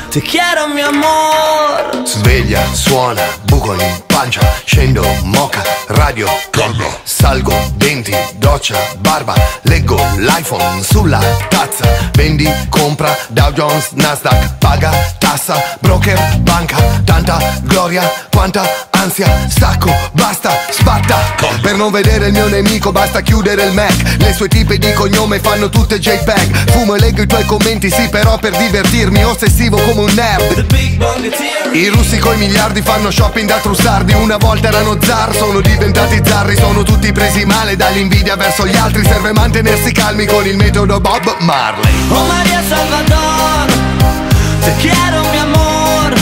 te quiero mi amor. Sveglia, suona, buco in pancia, scendo, moca, radio, calma. Salgo, denti, doccia, barba, leggo l'iPhone sulla tazza. Vendi, compra, Dow Jones, Nasdaq, paga, tassa, broker, banca. Tanta gloria, quanta ansia, stacco, basta, spatta. Per non vedere il mio nemico basta chiudere il Mac. Le sue tipe di cognome fanno tutte JPEG. Fumo e leggo i tuoi commenti, sì, però per divertirmi, ossessivo come un nerd. I russi coi miliardi fanno shopping da trussardi. Una volta erano zar, sono diventati zarri. Sono tutti presi male dall'invidia verso gli altri. Serve mantenersi calmi con il metodo Bob Marley. Oh Maria Salvador, te quiero mi amor.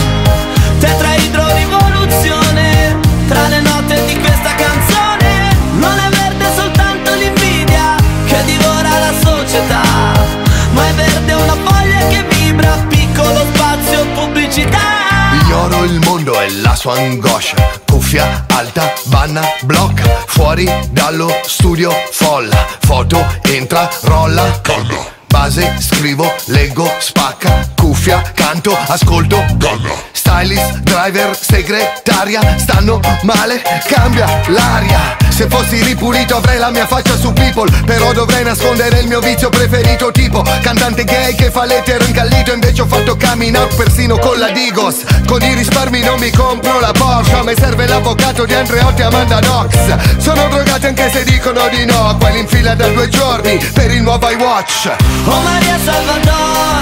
Tetraidro rivoluzione, tra le note di questa canzone. Non è verde soltanto l'invidia che divora la società, ma è verde una foglia che vibra, piccolo spazio pubblicità. Ignoro il mondo e la sua angoscia. Cuffia alta, banna, blocca. Fuori dallo studio folla. Foto, entra, rolla. Calma. Base, scrivo, leggo, spacca. Cuffia, canto, ascolto. Calma. Stylist, driver, segretaria. Stanno male, cambia l'aria. Se fossi ripulito avrei la mia faccia su People, però dovrei nascondere il mio vizio preferito, tipo cantante gay che fa l'etero incallito. Invece ho fatto coming out persino con la Digos. Con i risparmi non mi compro la Porsche, a me serve l'avvocato di Andreotti e Amanda Knox. Sono drogati anche se dicono di no, quelli in fila da 2 giorni per il nuovo iWatch. Oh Maria Salvador,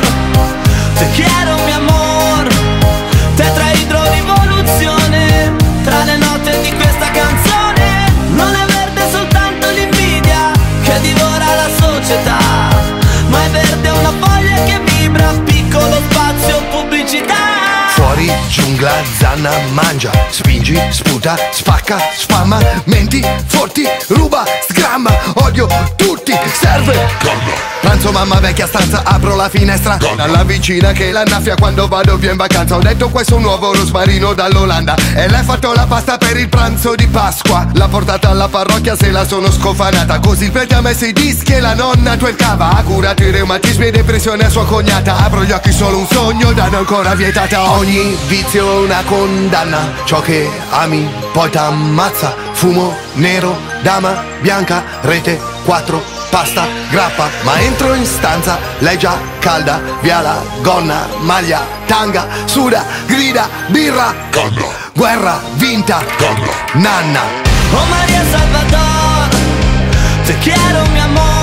te quiero mi amor. Tetraidro rivoluzione, tra le note di questa canzone. Non è verde soltanto l'invidia che divora la società, ma è verde una foglia che vibra, piccolo spazio pubblicità. Fuori, giungla, zanna, mangia, spingi, sputa, spacca, spamma, menti, forti, ruba, sgramma, odio tutti, serve calma. Pranzo mamma vecchia stanza, apro la finestra dalla vicina che l'annaffia quando vado via in vacanza. Ho detto questo è un nuovo rosmarino dall'Olanda e lei ha fatto la pasta per il pranzo di Pasqua. L'ha portata alla parrocchia, se la sono scofanata. Così il prete ha messo i dischi e la nonna twerkava. Ha curato i reumatismi e depressione a sua cognata. Apro gli occhi, solo un sogno, danno ancora vietata. Ogni vizio è una condanna, ciò che ami poi t'ammazza. Fumo nero, dama bianca, rete 4, pasta, grappa. Ma entro in stanza, lei già calda, via la gonna, maglia, tanga, suda, grida, birra, calma. Guerra vinta, calma. Nanna. Oh Maria Salvador, te quiero mi amor.